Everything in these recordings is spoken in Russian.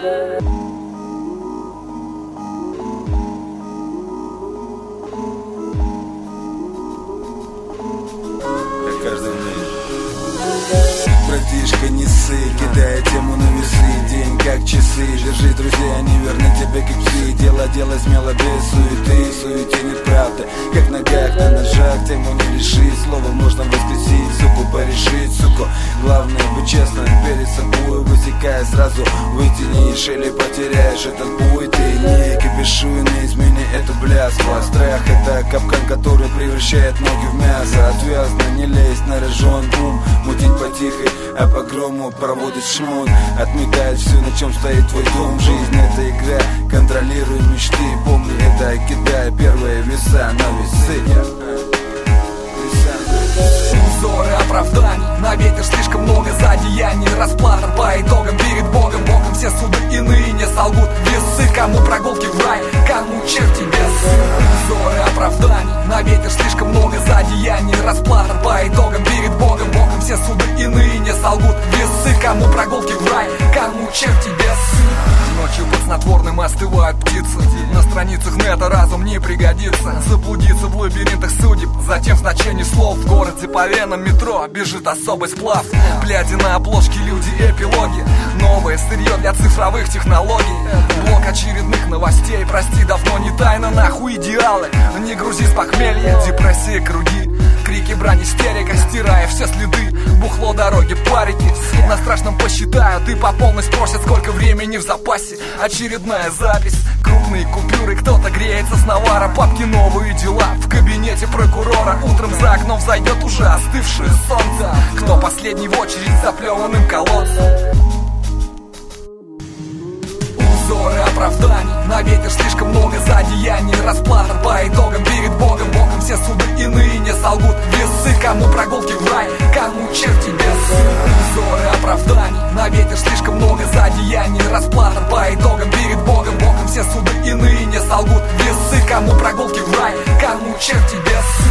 Каждый день. Братишка, не ссы, кидая тему на весы. День как часы, держи, друзья, не верны тебе как псы. Дело смело, без суеты, в суете нет правды. Как в ногах на ножах, тему не лишить. Слово можно воскресить, суку порешить, суку. Главное быть честным перед собой, высекая сразу. Вытянешь или потеряешь этот бой. Ты не кипишуй, не измени эту бляску. А страх это капкан, который превращает ноги в мясо. Отвязно не лезть на рожон ум, мутить потихой, а погрому проводит шмон. Отметает все, на чем стоит твой дом. Жизнь это игра, контролируй мечты. Помни это, кидай первые веса на весы. Узоры оправданий, на ветер слишком много задеяний. Расплата по итогам перед Богом. Богом все суды иные не солгут. Весы, кому прогулки в рай, кому черти бесы. Узоры оправданий, на ветер слишком много задеяний. Расплата по итогам перед Богом. Богом все суды иные не солгут. Весы, кому прогулки в рай, кому черти бесы. Ночью под снотворным остывают птицы. На страницах нета разум не пригодится. Заблудиться в лабиринтах судеб, затем в значении слов. В городе по венам метро бежит особый сплав. Глядя на обложки, люди эпилоги. Новое сырье для цифровых технологий. Блок очередных новостей, прости, давно не тайна. Нахуй идеалы, не грузи с похмелья. Депрессия, круги, крики, брань, истерика. Стирая все следы, бухло, дороги, парики. На страшном посчитают и по полной спросят, сколько времени в запасе. Очередная запись, крупные купюры. Кто-то греется с навара, папки новые дела. В кабинете прокурора утром за окном взойдет уже остывшее солнце. Кто последний в очередь с заплеванным колодцем? Узоры оправданий, на ветер слишком много задеяний. Расплата по итогам перед Богом. Богом все суды иные не солгут. Весы, кому прогулки в рай, кому черти бесы. Узоры оправданий, на ветер слишком много задеяний. Расплата по итогам перед Богом. Богом все суды иные не солгут. Весы, кому прогулки в рай, кому черти бесы.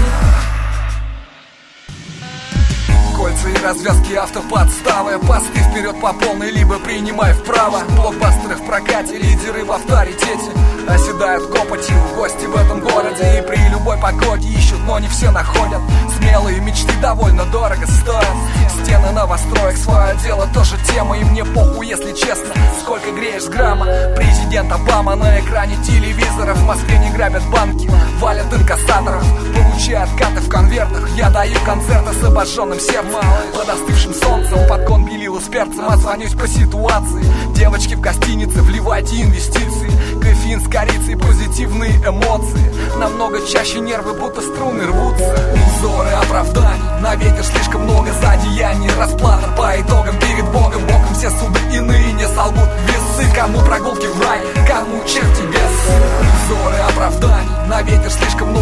Кольца и развязки, автоподставы. Посты вперед по полной, либо принимай вправо. Блокбастеры в прокате, лидеры в авторитете. Оседают копотью гости в этом городе. И при любой погоде ищут, но не все находят. Смелые мечты довольно дорого стоят. Стены новостроек, свое дело тоже тема. И мне похуй, если честно, сколько греешь с грамма. Президент Обама на экране телевизора. В Москве не грабят банки, валят инкассаторов. Получая откаты в конвертах. Я даю концерты с обожженным сердцем. Под остывшим солнцем, подгон белила с перцем. Отзвонюсь по ситуации. Девочки в гостинице, вливайте инвестиции. Кофеин с корицей, позитивные эмоции. Намного чаще нервы, будто струны рвутся. Узоры оправданий, на ветер слишком много задеяний. Расплата по итогам перед Богом. Богом все суды иные не солгут. Весы, кому прогулки в рай, кому черти бесы. Узоры оправданий, на ветер слишком много